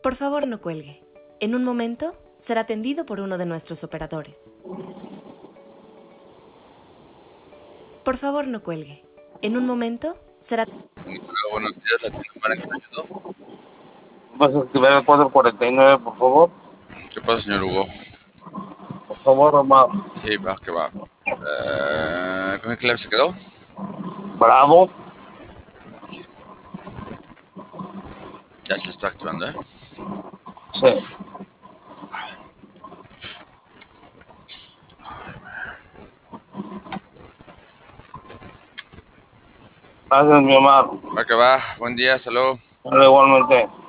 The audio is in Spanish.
Por favor, no cuelgue. En un momento será atendido por uno de nuestros operadores. Por favor, no cuelgue. En un momento será... Buenos días, la tienda para que te ayudo. ¿Vas a activar el 449, por favor? ¿Qué pasa, señor Hugo? Por favor, Omar. Sí, va, que va. ¿Con qué clave se quedó? Bravo. Ya se está activando, ¿eh? Sí. Gracias, mi Omar. Va, que va. Buen día, hasta luego. Igualmente.